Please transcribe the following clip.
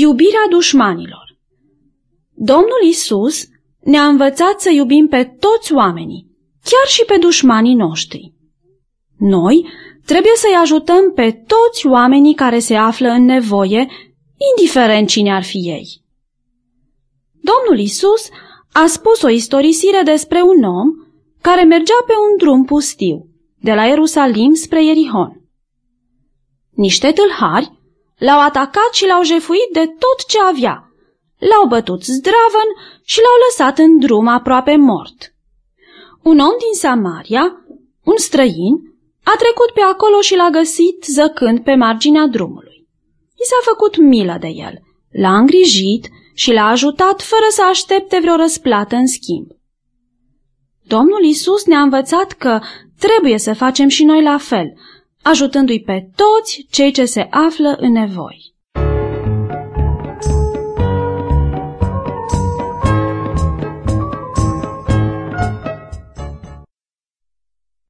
Iubirea dușmanilor. Domnul Iisus ne-a învățat să iubim pe toți oamenii, chiar și pe dușmanii noștri. Noi trebuie să-i ajutăm pe toți oamenii care se află în nevoie, indiferent cine ar fi ei. Domnul Iisus a spus o istorisire despre un om care mergea pe un drum pustiu, de la Ierusalim spre Ierihon. Niște tâlhari l-au atacat și l-au jefuit de tot ce avea, l-au bătut zdravăn și l-au lăsat în drum aproape mort. Un om din Samaria, un străin, a trecut pe acolo și l-a găsit zăcând pe marginea drumului. I s-a făcut milă de el, l-a îngrijit și l-a ajutat fără să aștepte vreo răsplată în schimb. Domnul Iisus ne-a învățat că trebuie să facem și noi la fel, ajutându-i pe toți cei ce se află în nevoi.